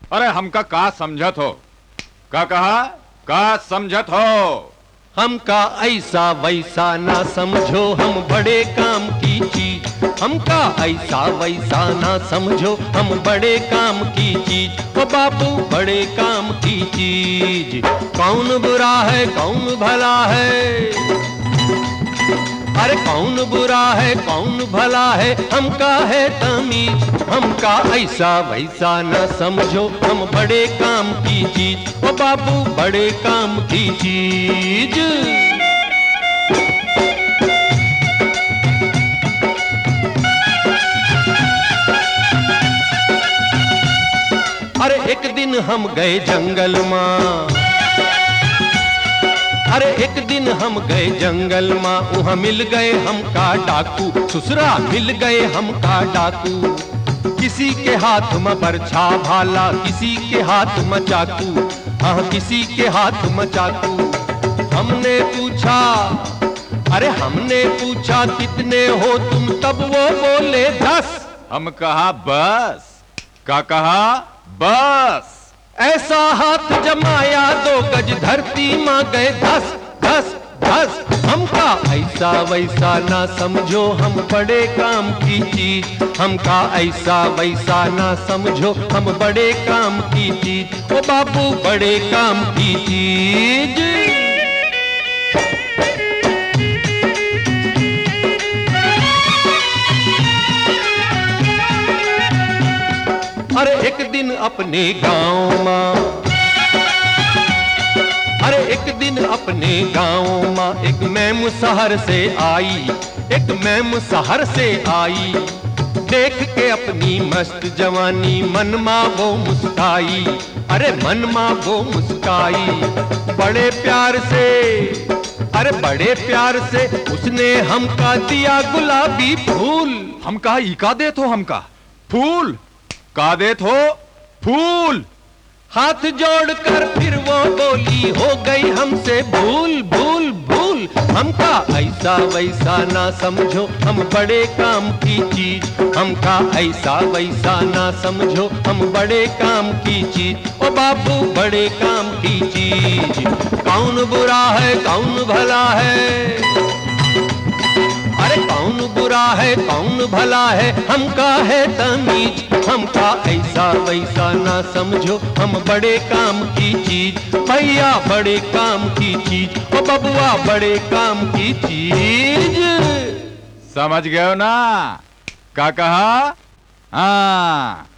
अरे हमका का समझत हो? का कहा? का समझत हो? हमका ऐसा वैसा ना समझो, हम बड़े काम की चीज। हमका ऐसा वैसा ना समझो, हम बड़े काम की चीज। ओ बाबू बड़े काम की चीज। कौन बुरा है कौन भला है, अरे कौन बुरा है कौन भला है, हमका है तमीज। हमका ऐसा वैसा न समझो, हम बड़े काम की चीज। ओ बाबू बड़े काम की चीज। अरे एक दिन हम गए जंगल मां, अरे एक दिन हम गए जंगल मां, वहां मिल गए हमका डाकू। ससुरा मिल गए हमका डाकू। किसी के हाथ में बरछा भाला, किसी के हाथ में चाकू। हाँ किसी के हाथ में चाकू। हमने पूछा, अरे हमने पूछा कितने हो तुम, तब वो बोले 10। हम कहा बस। का कहा? बस। ऐसा हाथ जमाया 2 गज धरती मां गए धस धस धस। हमका ऐसा वैसा ना समझो, हम बड़े काम की चीज। हमका ऐसा वैसा ना समझो, हम बड़े काम की चीज। ओ बाबू बड़े काम की चीज। अरे एक दिन अपने गांव मां, अरे एक दिन अपने गांव मां, एक मैम शहर से आई। एक मैम शहर से आई। देख के अपनी मस्त जवानी, मन मां वो मुस्काई। अरे मन मां वो मुस्काई। बड़े प्यार से, अरे बड़े प्यार से उसने हमका दिया गुलाबी फूल। हमका ई का देत हो? हमका फूल का देत हो? फूल। हाथ जोड़कर फिर वो बोली, हो गई हमसे भूल भूल भूल। हमका ऐसा वैसा ना समझो, हम बड़े काम की चीज। हमका ऐसा वैसा ना समझो, हम बड़े काम की चीज। ओ बाबू बड़े काम की चीज। कौन बुरा है कौन भला है, अरे कौन बुरा है कौन भला है, हमका है तमीज। हमका ऐसा वैसा ना समझो, हम बड़े काम की चीज। भैया बड़े काम की चीज। ओ बबुआ बड़े काम की चीज। समझ गए हो ना? का कहा? हाँ।